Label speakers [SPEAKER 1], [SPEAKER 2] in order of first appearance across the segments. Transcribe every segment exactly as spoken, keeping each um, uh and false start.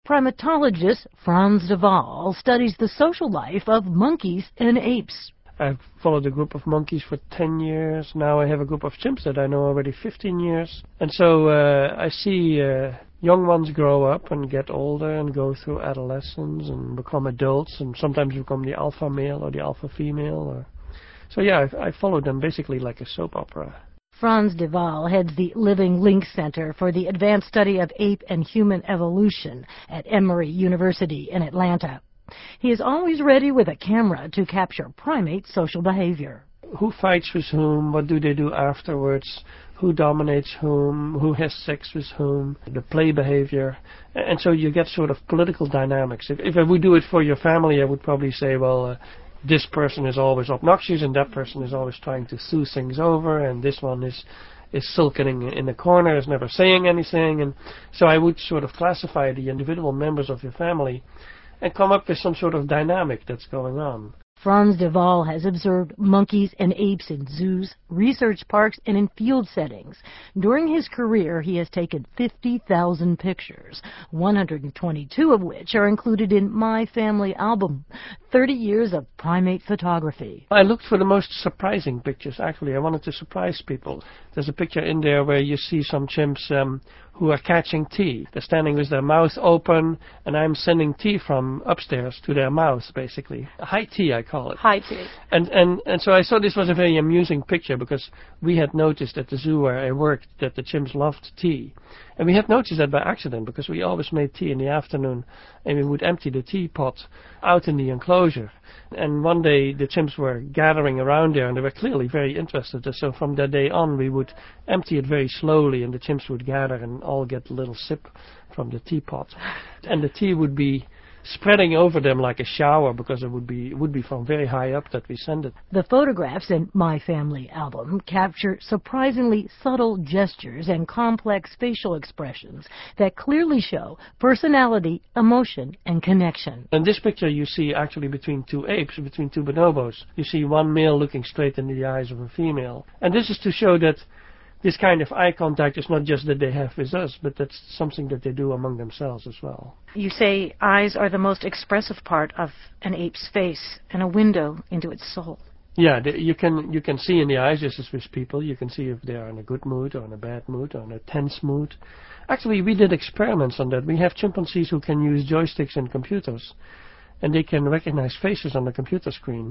[SPEAKER 1] Primatologist Frans de Waal studies the social life of monkeys and apes.
[SPEAKER 2] I've followed a group of monkeys for ten years. Now I have a group of chimps that I know already fifteen years. And so uh, I see uh, young ones grow up and get older and go through adolescence and become adults and sometimes become the alpha male or the alpha female. Or... So yeah, I, I follow them basically like a soap opera.
[SPEAKER 1] Frans de Waal heads the Living Link Center for the Advanced Study of Ape and Human Evolution at Emory University in Atlanta. He is always ready with a camera to capture primate social behavior.
[SPEAKER 2] Who fights with whom? What do they do afterwards? Who dominates whom? Who has sex with whom? The play behavior. And so you get sort of political dynamics. If, if I would do it for your family, I would probably say, well, uh, this person is always obnoxious and that person is always trying to smooth things over and this one is is sulking in the corner, is never saying anything. And so I would sort of classify the individual members of your family and come up with some sort of dynamic that's going on.
[SPEAKER 1] Frans de Waal has observed monkeys and apes in zoos, research parks, and in field settings. During his career, he has taken fifty thousand pictures, one hundred twenty-two of which are included in My Family Album, thirty years of primate photography.
[SPEAKER 2] I looked for the most surprising pictures, actually. I wanted to surprise people. There's a picture in there where you see some chimps um, who are catching tea. They're standing with their mouth open, and I'm sending tea from upstairs to their mouth, basically. High tea, I call it.
[SPEAKER 1] High tea.
[SPEAKER 2] And, and, and so I thought this was a very amusing picture because we had noticed at the zoo where I worked that the chimps loved tea. And we had noticed that by accident because we always made tea in the afternoon and we would empty the teapot out in the enclosure. And one day the chimps were gathering around there and they were clearly very interested. So from that day on we would empty it very slowly and the chimps would gather and all get a little sip from the teapot. And the tea would be spreading over them like a shower because it would be it would be from very high up that we send it.
[SPEAKER 1] The photographs in My Family Album capture surprisingly subtle gestures and complex facial expressions that clearly show personality, emotion, and connection.
[SPEAKER 2] In this picture you see actually between two apes, between two bonobos, you see one male looking straight into the eyes of a female. And this is to show that this kind of eye contact is not just that they have with us, but that's something that they do among themselves as well.
[SPEAKER 1] You say eyes are the most expressive part of an ape's face and a window into its soul.
[SPEAKER 2] Yeah, the, you can you can see in the eyes, just as with people, you can see if they are in a good mood or in a bad mood or in a tense mood. Actually, we did experiments on that. We have chimpanzees who can use joysticks and computers, and they can recognize faces on the computer screen.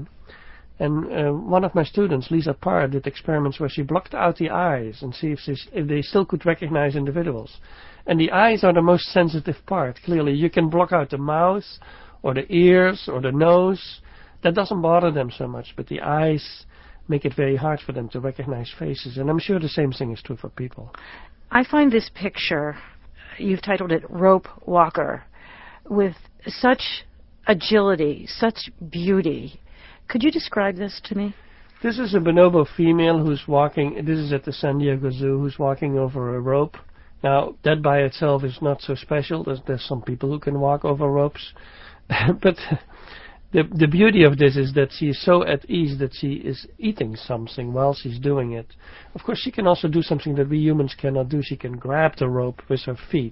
[SPEAKER 2] And uh, one of my students, Lisa Parr, did experiments where she blocked out the eyes and see if, this, if they still could recognize individuals. And the eyes are the most sensitive part, clearly. You can block out the mouth or the ears or the nose. That doesn't bother them so much, but the eyes make it very hard for them to recognize faces. And I'm sure the same thing is true for people.
[SPEAKER 1] I find this picture, you've titled it Rope Walker, with such agility, such beauty. Could you describe this to me?
[SPEAKER 2] This is a bonobo female who's walking, this is at the San Diego Zoo, who's walking over a rope. Now, that by itself is not so special. There's, there's some people who can walk over ropes. But the, the beauty of this is that she is so at ease that she is eating something while she's doing it. Of course, she can also do something that we humans cannot do. She can grab the rope with her feet.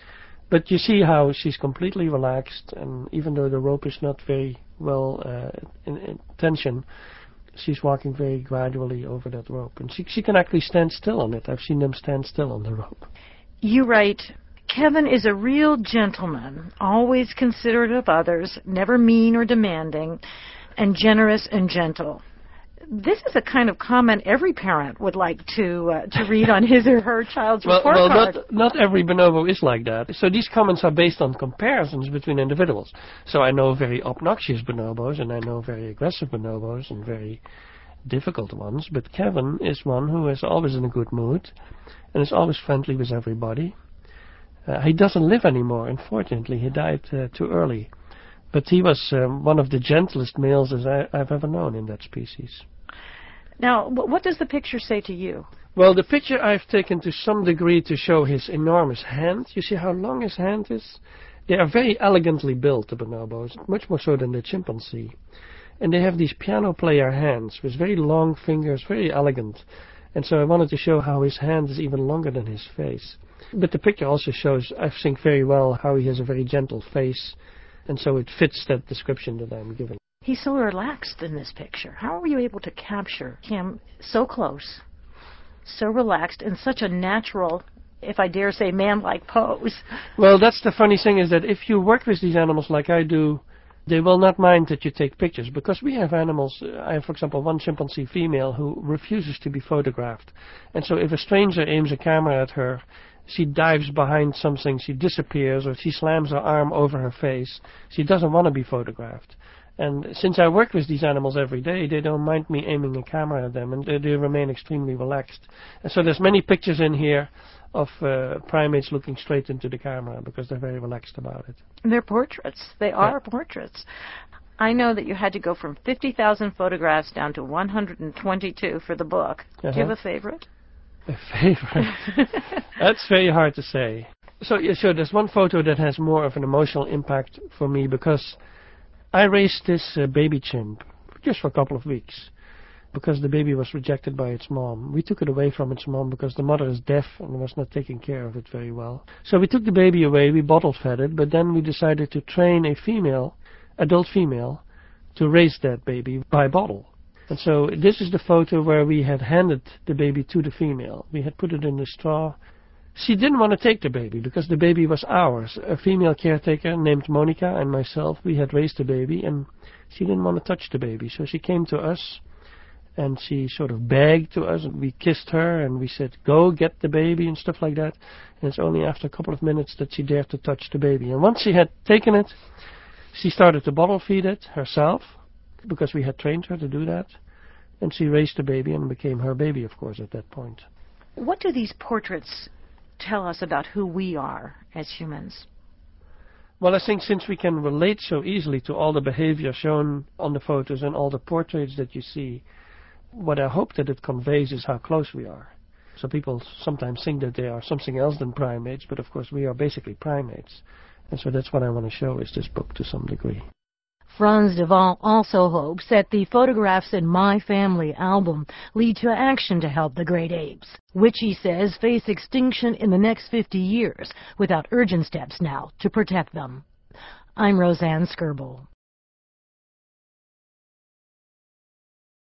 [SPEAKER 2] But you see how she's completely relaxed, and even though the rope is not very well uh, in, in tension, she's walking very gradually over that rope. And she, she can actually stand still on it. I've seen them stand still on the rope.
[SPEAKER 1] You write, Kevin is a real gentleman, always considerate of others, never mean or demanding, and generous and gentle. This is a kind of comment every parent would like to uh, to read on his or her child's
[SPEAKER 2] well,
[SPEAKER 1] report
[SPEAKER 2] well,
[SPEAKER 1] card.
[SPEAKER 2] Not, not every bonobo is like that. So these comments are based on comparisons between individuals. So I know very obnoxious bonobos, and I know very aggressive bonobos, and very difficult ones. But Kevin is one who is always in a good mood, and is always friendly with everybody. Uh, he doesn't live anymore, unfortunately. He died uh, too early. But he was um, one of the gentlest males as I, I've ever known in that species.
[SPEAKER 1] Now, what does the picture say to you?
[SPEAKER 2] Well, the picture I've taken to some degree to show his enormous hand. You see how long his hand is? They are very elegantly built, the bonobos, much more so than the chimpanzee. And they have these piano player hands with very long fingers, very elegant. And so I wanted to show how his hand is even longer than his face. But the picture also shows, I think very well, how he has a very gentle face, and so it fits that description that I'm giving.
[SPEAKER 1] He's so relaxed in this picture. How were you able to capture him so close, so relaxed, in such a natural, if I dare say, man-like pose?
[SPEAKER 2] Well, that's the funny thing, is that if you work with these animals like I do, they will not mind that you take pictures, because we have animals. I have, for example, one chimpanzee female who refuses to be photographed. And so if a stranger aims a camera at her, she dives behind something, she disappears, or she slams her arm over her face. She doesn't want to be photographed. And since I work with these animals every day, they don't mind me aiming a camera at them, and they, they remain extremely relaxed. And so there's many pictures in here of uh, primates looking straight into the camera because they're very relaxed about it.
[SPEAKER 1] They're portraits. They are
[SPEAKER 2] Yeah.
[SPEAKER 1] portraits. I know that you had to go from fifty thousand photographs down to one hundred twenty-two for the book.
[SPEAKER 2] Uh-huh.
[SPEAKER 1] Do you have a favorite?
[SPEAKER 2] A favorite? That's very hard to say. So, yeah, sure, there's one photo that has more of an emotional impact for me, because I raised this uh, baby chimp just for a couple of weeks because the baby was rejected by its mom. We took it away from its mom because the mother is deaf and was not taking care of it very well. So we took the baby away, we bottle fed it, but then we decided to train a female, adult female, to raise that baby by bottle. And so this is the photo where we had handed the baby to the female. We had put it in the straw. She didn't want to take the baby because the baby was ours. A female caretaker named Monica and myself, we had raised the baby, and she didn't want to touch the baby. So she came to us and she sort of begged to us, and we kissed her and we said, go get the baby and stuff like that. And it's only after a couple of minutes that she dared to touch the baby. And once she had taken it, she started to bottle feed it herself, because we had trained her to do that. And she raised the baby and became her baby, of course, at that point.
[SPEAKER 1] What do these portraits tell us about who we are as humans?
[SPEAKER 2] Well, I think since we can relate so easily to all the behavior shown on the photos and all the portraits that you see, what I hope that it conveys is how close we are. So people sometimes think that they are something else than primates, but of course we are basically primates. And so that's what I want to show is this book to some degree.
[SPEAKER 1] Frans de Waal also hopes that the photographs in My Family album lead to action to help the great apes, which he says face extinction in the next fifty years, without urgent steps now to protect them. I'm Roseanne Skirble.